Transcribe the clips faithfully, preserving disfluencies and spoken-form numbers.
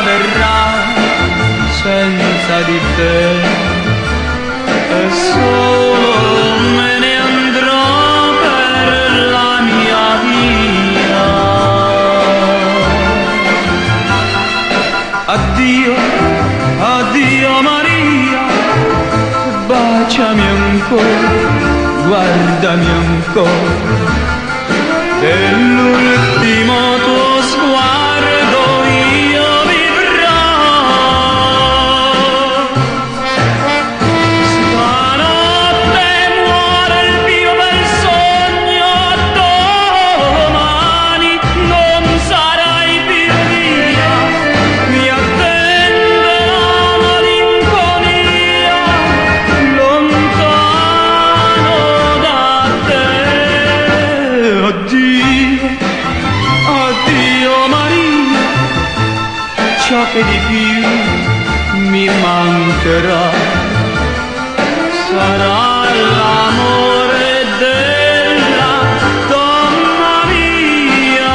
verrà senza di te, e solo me ne andrò per la mia via. Addio, addio Maria, baciami ancora, guardami ancora, e l'ultimo tuo sguardo io vivrò. Stanotte muore il mio bel sogno, domani non sarai più mia, mi attende la malinconia lontano da te. Addio, addio Maria, ciò che di più mi mancherà sarà l'amore della donna mia.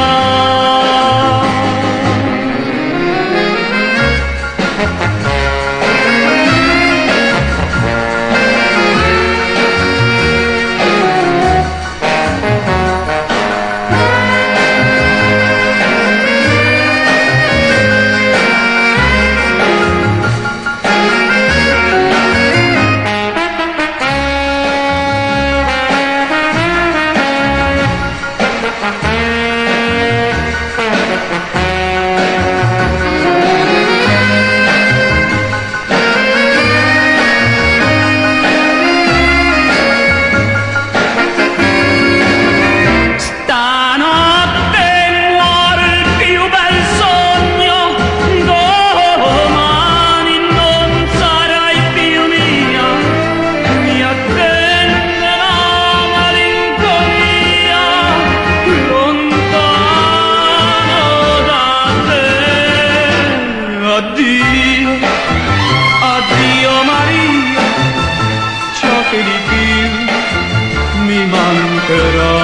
Addio, addio Maria, ciò che di più mi mancherà